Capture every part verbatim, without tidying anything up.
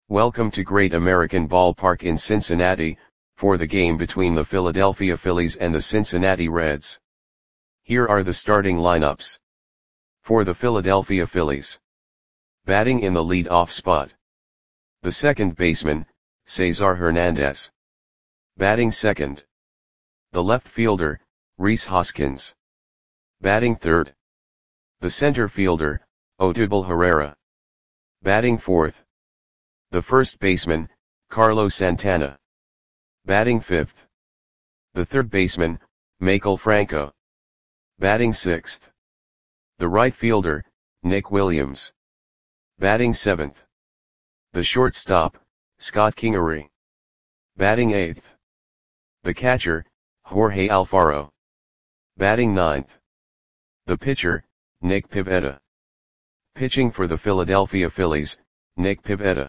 Welcome to Great American Ballpark in Cincinnati, for the game between the Philadelphia Phillies and the Cincinnati Reds. Here are the starting lineups. For the Philadelphia Phillies. Batting in the lead-off spot. The second baseman, Cesar Hernandez. Batting second. The left fielder, Rhys Hoskins. Batting third. The center fielder, Odubel Herrera. Batting fourth. The first baseman, Carlos Santana. Batting fifth. The third baseman, Maikel Franco. Batting sixth. The right fielder, Nick Williams. Batting seventh. The shortstop, Scott Kingery. Batting eighth. The catcher, Jorge Alfaro. Batting ninth. The pitcher, Nick Pivetta. Pitching for the Philadelphia Phillies, Nick Pivetta.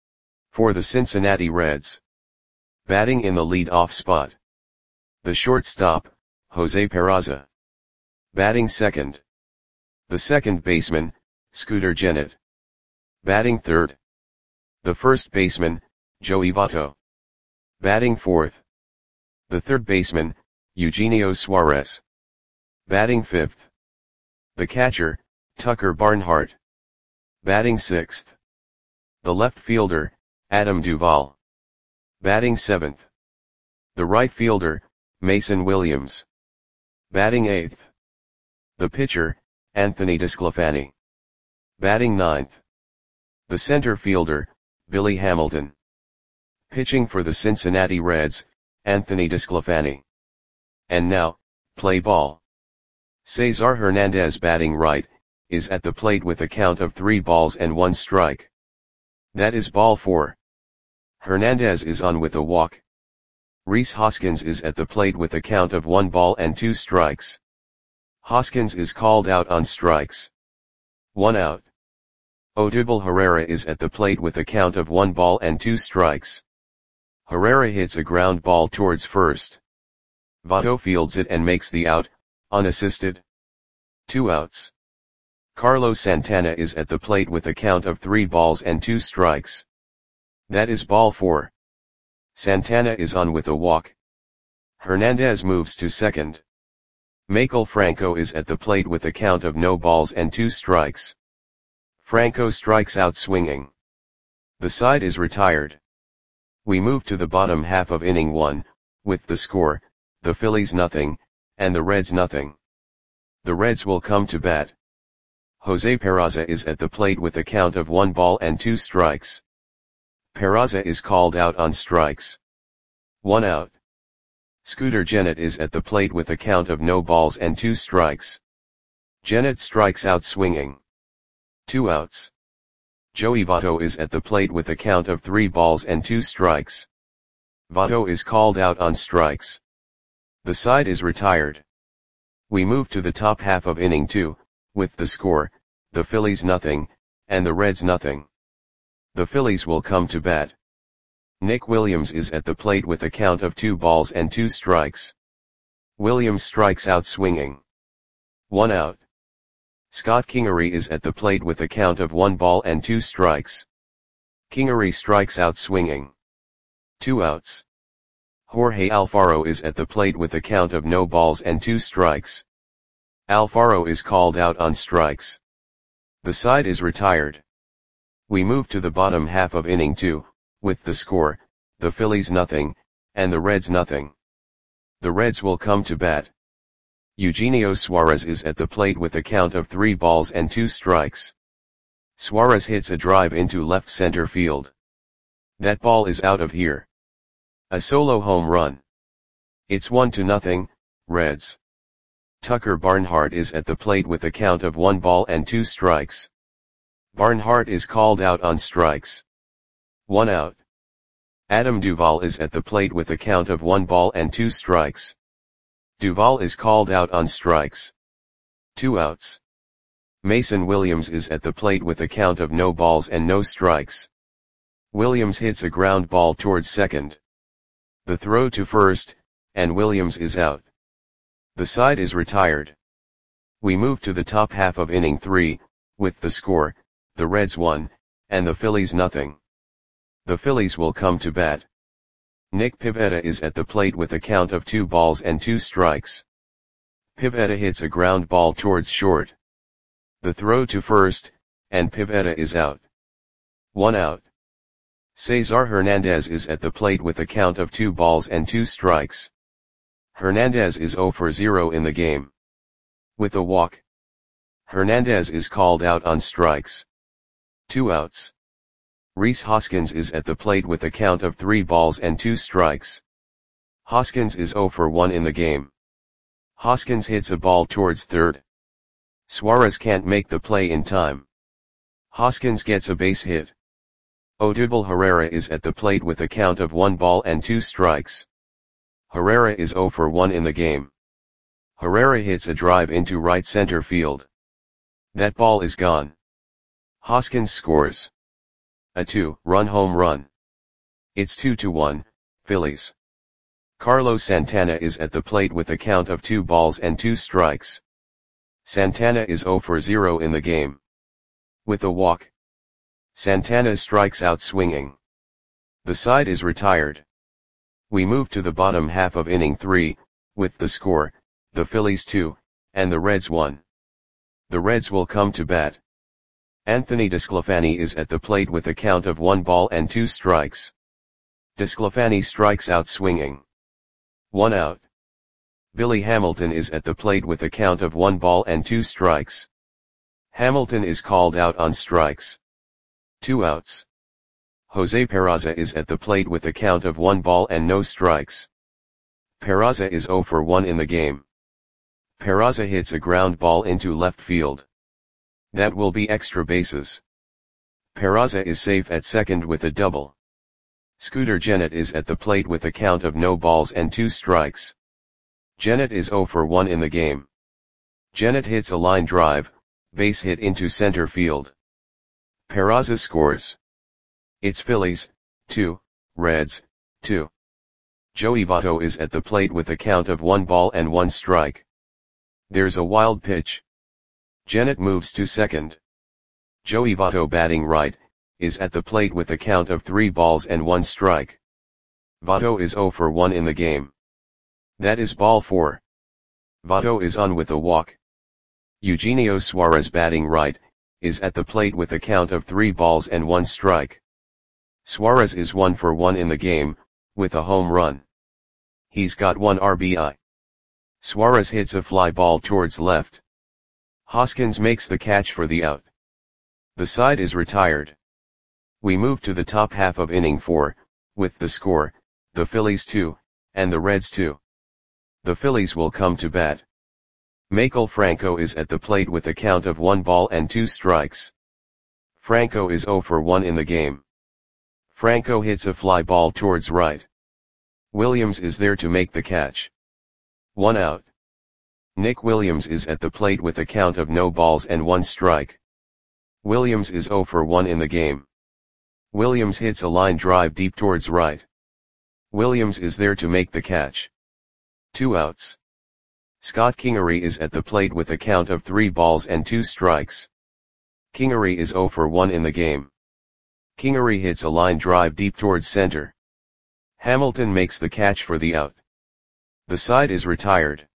For the Cincinnati Reds. Batting in the lead-off spot. The shortstop, Jose Peraza. Batting second. The second baseman, Scooter Gennett. Batting third. The first baseman, Joey Votto. Batting fourth. The third baseman, Eugenio Suarez. Batting fifth. The catcher, Tucker Barnhart. Batting sixth. The left fielder, Adam Duvall. Batting seventh. The right fielder, Mason Williams. Batting eighth. The pitcher, Anthony DeSclafani. Batting ninth. The center fielder, Billy Hamilton. Pitching for the Cincinnati Reds, Anthony DeSclafani. And now, play ball. Cesar Hernandez, batting right, is at the plate with a count of three balls and one strike. That is ball four. Hernandez is on with a walk. Rhys Hoskins is at the plate with a count of one ball and two strikes. Hoskins is called out on strikes. One out. Odubel Herrera is at the plate with a count of one ball and two strikes. Herrera hits a ground ball towards first. Votto fields it and makes the out, unassisted. Two outs. Carlos Santana is at the plate with a count of three balls and two strikes. That is ball four. Santana is on with a walk. Hernandez moves to second. Maikel Franco is at the plate with a count of no balls and two strikes. Franco strikes out swinging. The side is retired. We move to the bottom half of inning one, with the score, the Phillies nothing, and the Reds nothing. The Reds will come to bat. Jose Peraza is at the plate with a count of one ball and two strikes. Peraza is called out on strikes. One out. Scooter Gennett is at the plate with a count of no balls and two strikes. Gennett strikes out swinging. Two outs. Joey Votto is at the plate with a count of three balls and two strikes. Votto is called out on strikes. The side is retired. We move to the top half of inning two, with the score, the Phillies nothing, and the Reds nothing. The Phillies will come to bat. Nick Williams is at the plate with a count of two balls and two strikes. Williams strikes out swinging. One out. Scott Kingery is at the plate with a count of one ball and two strikes. Kingery strikes out swinging. Two outs. Jorge Alfaro is at the plate with a count of no balls and two strikes. Alfaro is called out on strikes. The side is retired. We move to the bottom half of inning two, with the score, the Phillies nothing, and the Reds nothing. The Reds will come to bat. Eugenio Suarez is at the plate with a count of three balls and two strikes. Suarez hits a drive into left center field. That ball is out of here. A solo home run. It's one to nothing, Reds. Tucker Barnhart is at the plate with a count of one ball and two strikes. Barnhart is called out on strikes. One out. Adam Duvall is at the plate with a count of one ball and two strikes. Duvall is called out on strikes. Two outs. Mason Williams is at the plate with a count of no balls and no strikes. Williams hits a ground ball towards second. The throw to first, and Williams is out. The side is retired. We move to the top half of inning three, with the score, the Reds one, and the Phillies nothing. The Phillies will come to bat. Nick Pivetta is at the plate with a count of two balls and two strikes. Pivetta hits a ground ball towards short. The throw to first, and Pivetta is out. One out. Cesar Hernandez is at the plate with a count of two balls and two strikes. Hernandez is zero for zero in the game. With a walk, Hernandez is called out on strikes. Two outs. Rhys Hoskins is at the plate with a count of three balls and two strikes. Hoskins is zero for one in the game. Hoskins hits a ball towards third. Suarez can't make the play in time. Hoskins gets a base hit. Odubel Herrera is at the plate with a count of one ball and two strikes. Herrera is zero for one in the game. Herrera hits a drive into right center field. That ball is gone. Hoskins scores a two-run home run. It's two to one, Phillies. Carlos Santana is at the plate with a count of two balls and two strikes. Santana is zero for zero in the game. With a walk, Santana strikes out swinging. The side is retired. We move to the bottom half of inning three, with the score, the Phillies two, and the Reds one. The Reds will come to bat. Anthony DeSclafani is at the plate with a count of one ball and two strikes. DeSclafani strikes out swinging. One out. Billy Hamilton is at the plate with a count of one ball and two strikes. Hamilton is called out on strikes. Two outs. Jose Peraza is at the plate with a count of one ball and no strikes. Peraza is zero for one in the game. Peraza hits a ground ball into left field. That will be extra bases. Peraza is safe at second with a double. Scooter Gennett is at the plate with a count of no balls and two strikes. Gennett is zero for one in the game. Gennett hits a line drive, base hit into center field. Peraza scores. It's Phillies, two, Reds, two. Joey Votto is at the plate with a count of one ball and one strike. There's a wild pitch. Gennett moves to second. Joey Votto, batting right, is at the plate with a count of three balls and one strike. Votto is zero for one in the game. That is ball four. Votto is on with a walk. Eugenio Suarez, batting right, is at the plate with a count of three balls and one strike. Suarez is one for one in the game, with a home run. He's got one R B I. Suarez hits a fly ball towards left. Hoskins makes the catch for the out. The side is retired. We move to the top half of inning four, with the score, the Phillies two, and the Reds two. The Phillies will come to bat. Maikel Franco is at the plate with a count of one ball and two strikes. Franco is zero for one in the game. Franco hits a fly ball towards right. Williams is there to make the catch. One out. Nick Williams is at the plate with a count of no balls and one strike. Williams is zero for one in the game. Williams hits a line drive deep towards right. Williams is there to make the catch. Two outs. Scott Kingery is at the plate with a count of three balls and two strikes. Kingery is zero for one in the game. Kingery hits a line drive deep towards center. Hamilton makes the catch for the out. The side is retired.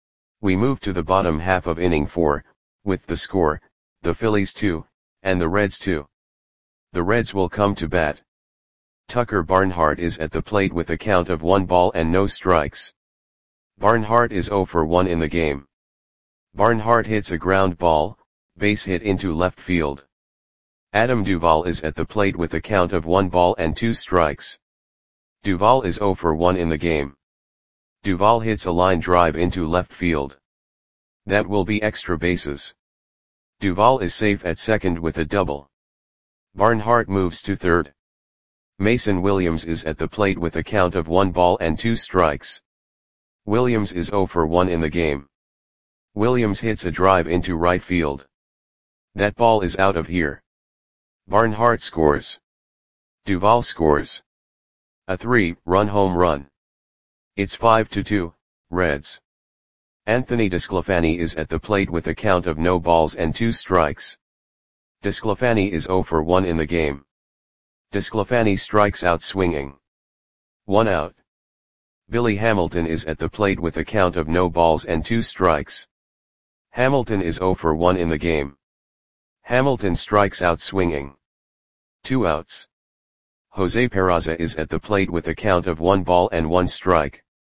We move to the bottom half of inning four, with the score, the Phillies two, and the Reds two. The Reds will come to bat. Tucker Barnhart is at the plate with a count of one ball and no strikes. Barnhart is zero for one in the game. Barnhart hits a ground ball, base hit into left field. Adam Duvall is at the plate with a count of one ball and two strikes. Duvall is zero for one in the game. Duvall hits a line drive into left field. That will be extra bases. Duvall is safe at second with a double. Barnhart moves to third. Mason Williams is at the plate with a count of one ball and two strikes. Williams is zero for one in the game. Williams hits a drive into right field. That ball is out of here. Barnhart scores. Duvall scores. A three-run home run. It's five to two, Reds. Anthony DeSclafani is at the plate with a count of no balls and two strikes. DeSclafani is zero for one in the game. DeSclafani strikes out swinging. One out. Billy Hamilton is at the plate with a count of no balls and two strikes. Hamilton is oh for one in the game. Hamilton strikes out swinging. Two outs. Jose Peraza is at the plate with a count of one ball and one strike.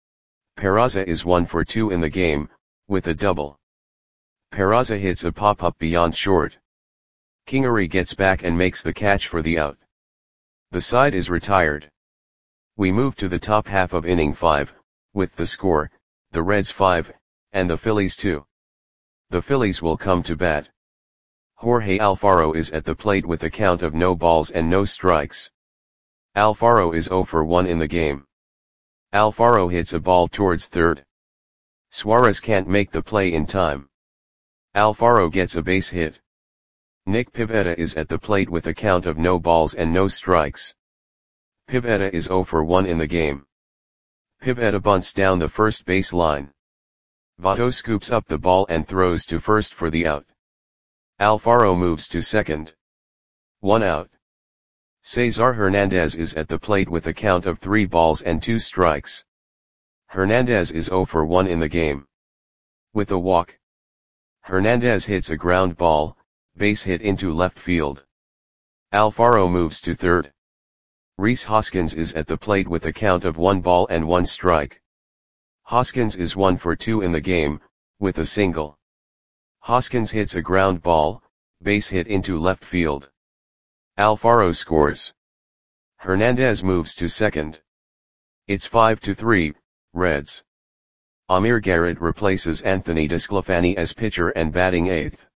Peraza is one for two in the game, with a double. Peraza hits a pop-up beyond short. Kingery gets back and makes the catch for the out. The side is retired. We move to the top half of inning five, with the score, the Reds five, and the Phillies two. The Phillies will come to bat. Jorge Alfaro is at the plate with a count of no balls and no strikes. Alfaro is oh for one in the game. Alfaro hits a ball towards third. Suarez can't make the play in time. Alfaro gets a base hit. Nick Pivetta is at the plate with a count of no balls and no strikes. Pivetta is oh for one in the game. Pivetta bunts down the first base line. Votto scoops up the ball and throws to first for the out. Alfaro moves to second. One out. Cesar Hernandez is at the plate with a count of three balls and two strikes. Hernandez is oh for one in the game. With a walk. Hernandez hits a ground ball, base hit into left field. Alfaro moves to third. Rhys Hoskins is at the plate with a count of one ball and one strike. Hoskins is one for two in the game, with a single. Hoskins hits a ground ball, base hit into left field. Alfaro scores. Hernandez moves to second. It's five to three, Reds. Amir Garrett replaces Anthony DeSclafani as pitcher and batting eighth.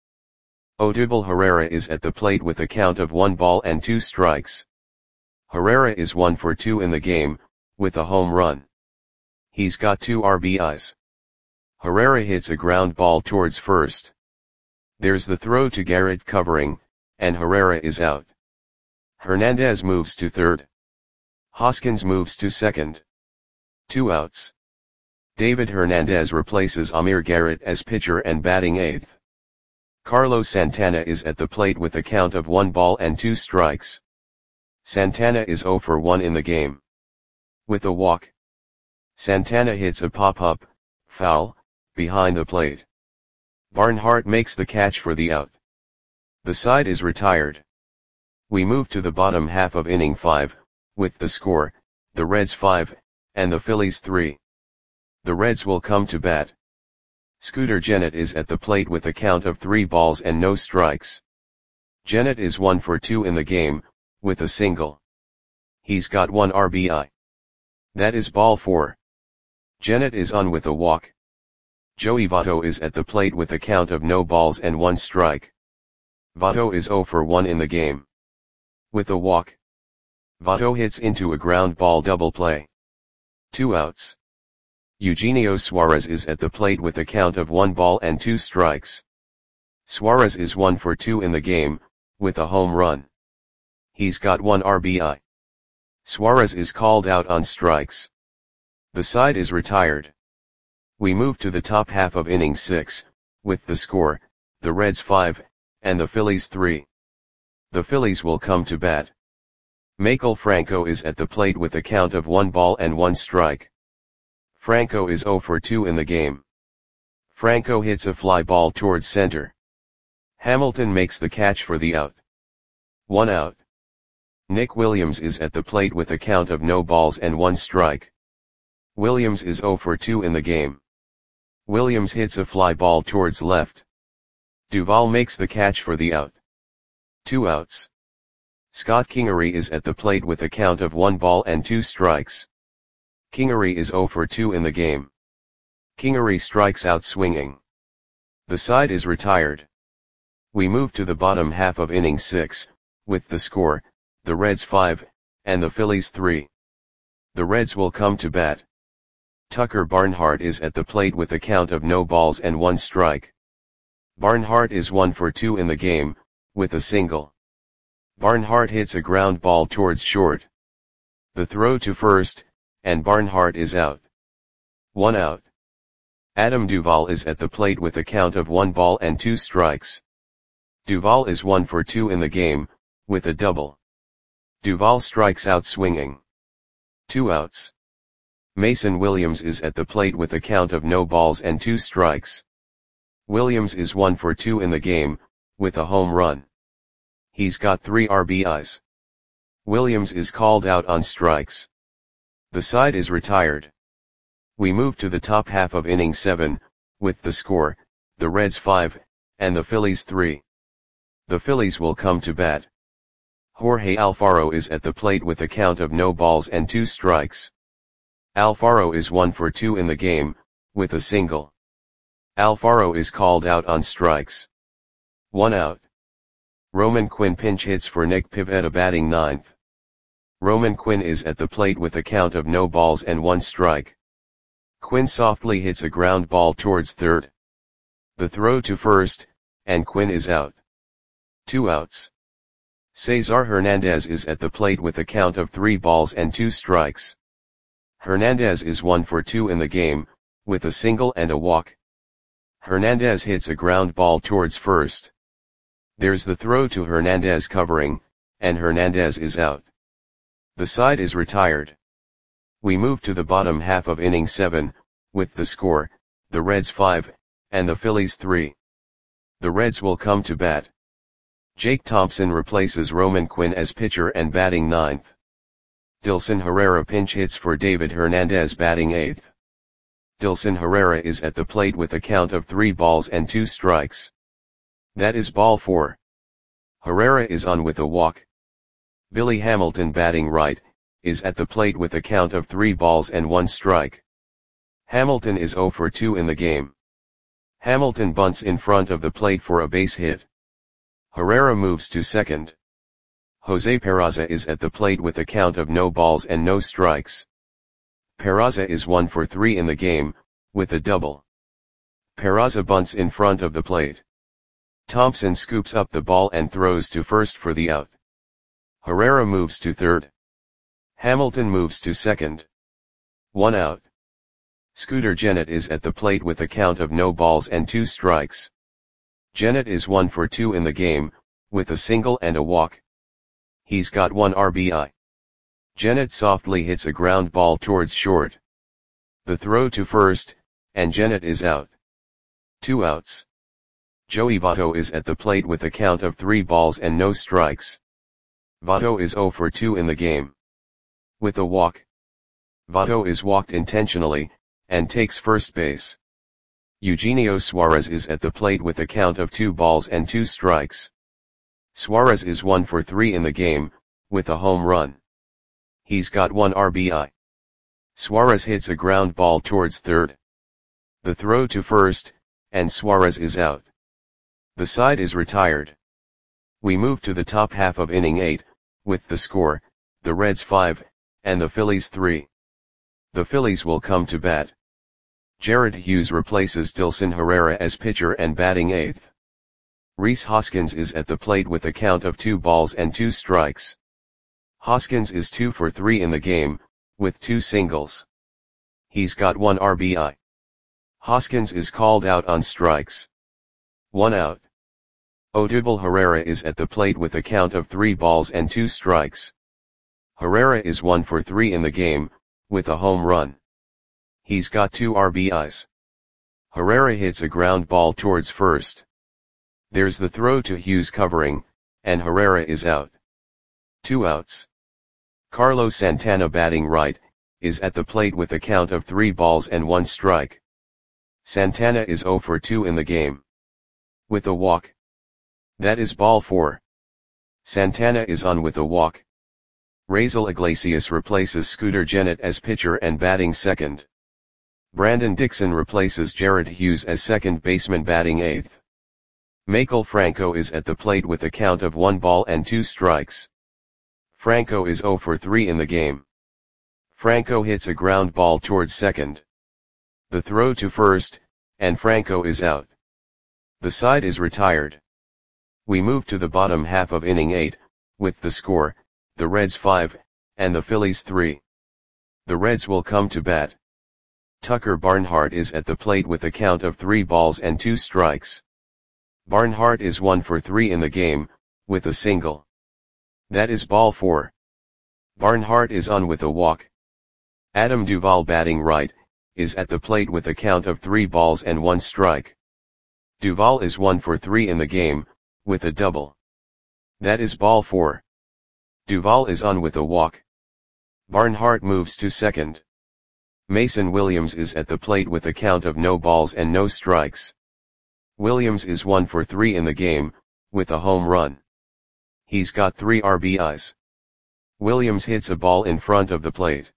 Odubel Herrera is at the plate with a count of one ball and two strikes. Herrera is one for two in the game, with a home run. He's got two R B Is. Herrera hits a ground ball towards first. There's the throw to Garrett covering, and Herrera is out. Hernandez moves to third. Hoskins moves to second. Two outs. David Hernandez replaces Amir Garrett as pitcher and batting eighth. Carlos Santana is at the plate with a count of one ball and two strikes. Santana is oh for one in the game. With a walk. Santana hits a pop-up, foul, behind the plate. Barnhart makes the catch for the out. The side is retired. We move to the bottom half of inning five, with the score, the Reds five, and the Phillies three. The Reds will come to bat. Scooter Gennett is at the plate with a count of three balls and no strikes. Gennett is one for two in the game, with a single. He's got one R B I. That is ball four. Gennett is on with a walk. Joey Votto is at the plate with a count of no balls and one strike. Votto is oh for one in the game. With a walk. Votto hits into a ground ball double play. Two outs. Eugenio Suarez is at the plate with a count of one ball and two strikes. Suarez is one for two in the game, with a home run. He's got one R B I. Suarez is called out on strikes. The side is retired. We move to the top half of inning six, with the score, the Reds five, and the Phillies three. The Phillies will come to bat. Maikel Franco is at the plate with a count of one ball and one strike. Franco is oh for two in the game. Franco hits a fly ball towards center. Hamilton makes the catch for the out. One out. Nick Williams is at the plate with a count of no balls and one strike. Williams is oh for two in the game. Williams hits a fly ball towards left. Duvall makes the catch for the out. Two outs. Scott Kingery is at the plate with a count of one ball and two strikes. Kingery is oh for two in the game. Kingery strikes out swinging. The side is retired. We move to the bottom half of inning six, with the score, the Reds five, and the Phillies three. The Reds will come to bat. Tucker Barnhart is at the plate with a count of no balls and one strike. Barnhart is one for two in the game, with a single. Barnhart hits a ground ball towards short. The throw to first, and Barnhart is out. One out. Adam Duvall is at the plate with a count of one ball and two strikes. Duvall is one for two in the game, with a double. Duvall strikes out swinging. Two outs. Mason Williams is at the plate with a count of no balls and two strikes. Williams is one for two in the game, with a home run. He's got three R B Is. Williams is called out on strikes. The side is retired. We move to the top half of inning seven, with the score, the Reds five, and the Phillies three. The Phillies will come to bat. Jorge Alfaro is at the plate with a count of no balls and two strikes. Alfaro is one for two in the game, with a single. Alfaro is called out on strikes. One out. Roman Quinn pinch hits for Nick Pivetta batting ninth. Roman Quinn is at the plate with a count of no balls and one strike. Quinn softly hits a ground ball towards third. The throw to first, and Quinn is out. Two outs. Cesar Hernandez is at the plate with a count of three balls and two strikes. Hernandez is one for two in the game, with a single and a walk. Hernandez hits a ground ball towards first. There's the throw to Hernandez covering, and Hernandez is out. The side is retired. We move to the bottom half of inning seven, with the score, the Reds five, and the Phillies three. The Reds will come to bat. Jake Thompson replaces Roman Quinn as pitcher and batting ninth. Dilson Herrera pinch hits for David Hernandez batting eighth. Dilson Herrera is at the plate with a count of three balls and two strikes. That is ball four. Herrera is on with a walk. Billy Hamilton batting right, is at the plate with a count of three balls and one strike. Hamilton is zero for two in the game. Hamilton bunts in front of the plate for a base hit. Herrera moves to second. Jose Peraza is at the plate with a count of no balls and no strikes. Peraza is one for three in the game, with a double. Peraza bunts in front of the plate. Thompson scoops up the ball and throws to first for the out. Herrera moves to third. Hamilton moves to second. One out. Scooter Gennett is at the plate with a count of no balls and two strikes. Gennett is one for two in the game, with a single and a walk. He's got one R B I. Gennett softly hits a ground ball towards short. The throw to first, and Gennett is out. Two outs. Joey Votto is at the plate with a count of three balls and no strikes. Votto is zero for two in the game. With a walk. Votto is walked intentionally, and takes first base. Eugenio Suarez is at the plate with a count of two balls and two strikes. Suarez is one for three in the game, with a home run. He's got one R B I. Suarez hits a ground ball towards third. The throw to first, and Suarez is out. The side is retired. We move to the top half of inning eight, with the score, the Reds five, and the Phillies three. The Phillies will come to bat. Jared Hughes replaces Dilson Herrera as pitcher and batting eighth. Rhys Hoskins is at the plate with a count of two balls and two strikes. Hoskins is two for three in the game, with two singles. He's got one R B I. Hoskins is called out on strikes. One out. Odubel Herrera is at the plate with a count of three balls and two strikes. Herrera is one for three in the game, with a home run. He's got two R B Is. Herrera hits a ground ball towards first. There's the throw to Hughes covering, and Herrera is out. Two outs. Carlos Santana batting right, is at the plate with a count of three balls and one strike. Santana is zero for two in the game. With a walk. That is ball four. Santana is on with a walk. Raisel Iglesias replaces Scooter Gennett as pitcher and batting second. Brandon Dixon replaces Jared Hughes as second baseman batting eighth. Maikel Franco is at the plate with a count of one ball and two strikes. Franco is zero for three in the game. Franco hits a ground ball towards second. The throw to first, and Franco is out. The side is retired. We move to the bottom half of inning eight, with the score, the Reds five, and the Phillies three. The Reds will come to bat. Tucker Barnhart is at the plate with a count of three balls and two strikes. Barnhart is one for three in the game, with a single. That is ball four. Barnhart is on with a walk. Adam Duvall batting right, is at the plate with a count of three balls and one strike. Duvall is one for three in the game, with a double. That is ball four. Duvall is on with a walk. Barnhart moves to second. Mason Williams is at the plate with a count of no balls and no strikes. Williams is one for three in the game, with a home run. He's got three R B Is. Williams hits a ball in front of the plate.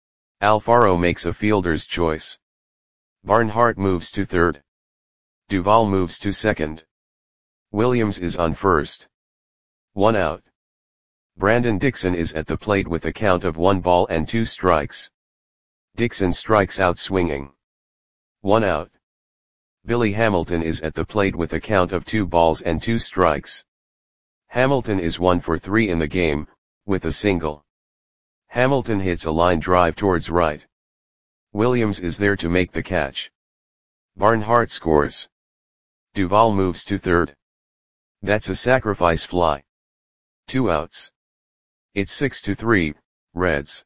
Alfaro makes a fielder's choice. Barnhart moves to third. Duvall moves to second. Williams is on first. One out. Brandon Dixon is at the plate with a count of one ball and two strikes. Dixon strikes out swinging. One out. Billy Hamilton is at the plate with a count of two balls and two strikes. Hamilton is one for three in the game, with a single. Hamilton hits a line drive towards right. Williams is there to make the catch. Barnhart scores. Duvall moves to third. That's a sacrifice fly. Two outs. It's six to three, Reds.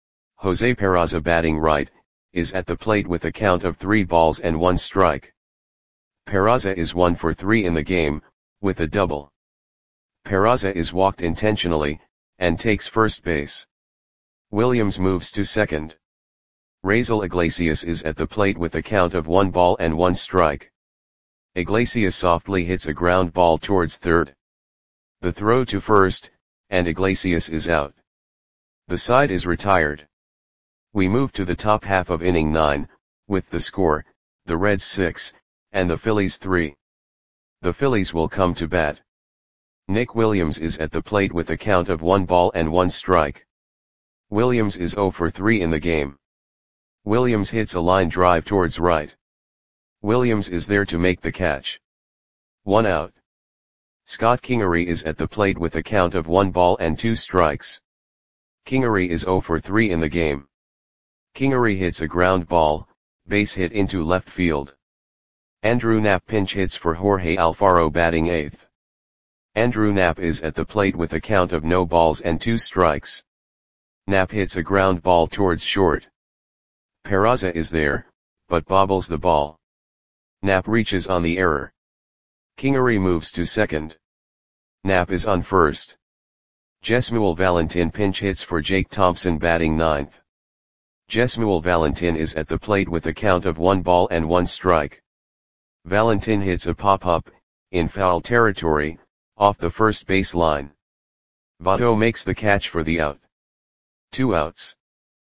Jose Peraza batting right, is at the plate with a count of three balls and one strike. Peraza is one for three in the game, with a double. Peraza is walked intentionally, and takes first base. Williams moves to second. Raisel Iglesias is at the plate with a count of one ball and one strike. Iglesias softly hits a ground ball towards third. The throw to first, and Iglesias is out. The side is retired. We move to the top half of inning nine, with the score, the Reds six, and the Phillies three. The Phillies will come to bat. Nick Williams is at the plate with a count of one ball and one strike. Williams is zero for three in the game. Williams hits a line drive towards right. Williams is there to make the catch. One out. Scott Kingery is at the plate with a count of one ball and two strikes. Kingery is zero for three in the game. Kingery hits a ground ball, base hit into left field. Andrew Knapp pinch hits for Jorge Alfaro batting eighth. Andrew Knapp is at the plate with a count of no balls and two strikes. Knapp hits a ground ball towards short. Peraza is there, but bobbles the ball. Knapp reaches on the error. Kingery moves to second. Knapp is on first. Jesmuel Valentin pinch hits for Jake Thompson batting ninth. Jesmuel Valentin is at the plate with a count of one ball and one strike. Valentin hits a pop-up, in foul territory, off the first base line. Votto makes the catch for the out. Two outs.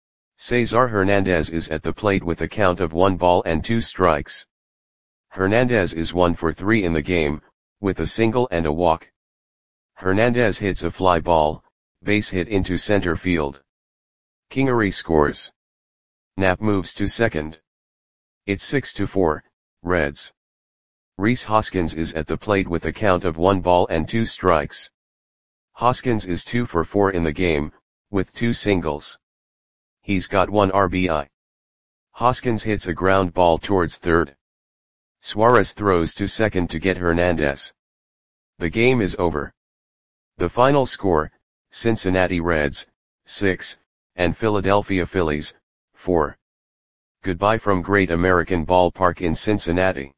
Cesar Hernandez is at the plate with a count of one ball and two strikes. Hernandez is one for three in the game, with a single and a walk. Hernandez hits a fly ball, base hit into center field. Kingery scores. Knapp moves to second. It's six to four, Reds. Rhys Hoskins is at the plate with a count of one ball and two strikes. Hoskins is two for four in the game, with two singles. He's got one R B I. Hoskins hits a ground ball towards third. Suarez throws to second to get Hernandez. The game is over. The final score, Cincinnati Reds, six, and Philadelphia Phillies, four. Goodbye from Great American Ballpark in Cincinnati.